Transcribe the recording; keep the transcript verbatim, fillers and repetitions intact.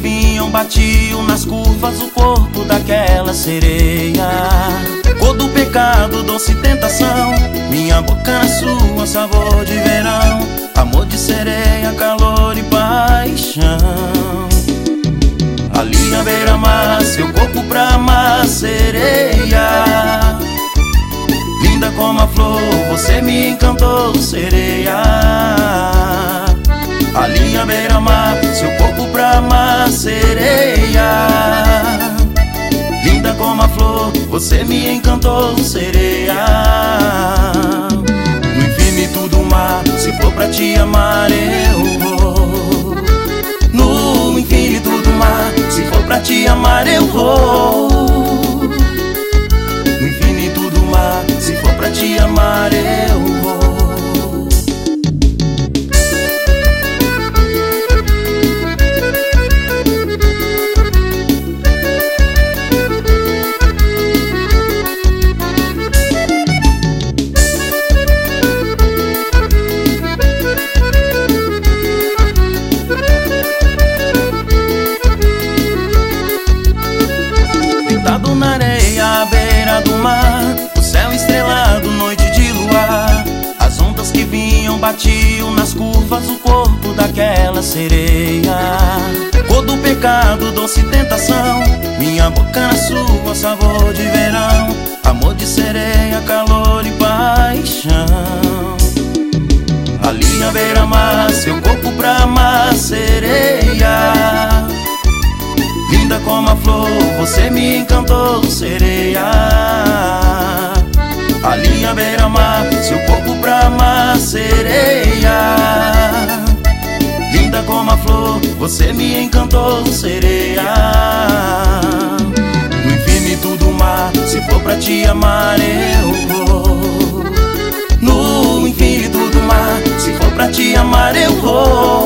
vinham batiam nas curvas o corpo daquela sereia. Cor do pecado, doce tentação, minha boca na sua, sabor de verão. Amor de sereia, calor e paixão. Ali à beira-mar, seu corpo pra amar, sereia. Linda como a flor, você me encantou, sereia. Ali à beira-mar, seu corpo pra amar, sereia. Linda como a flor, você me encantou, sereia. No infinito do mar, se for pra te amar eu vou. No infinito do mar, se for pra te amar eu vou. No infinito do mar, se for pra te amar eu vou. Deitado na areia à beira do mar, o céu estrelado, noite de luar. As ondas que vinham batiam nas curvas o corpo daquela sereia. Cor do pecado, doce tentação, minha boca na sua, sabor de verão. Amor de sereia, calor e paixão. Ali à beira-mar, seu corpo pra amar, sereia. Linda como a flor, você me encantou, sereia. Ali à beira-mar, seu corpo pra amar, sereia. Linda como a flor, você me encantou, sereia. No infinito do mar, se for pra te amar eu vou. No infinito do mar, se for pra te amar eu vou.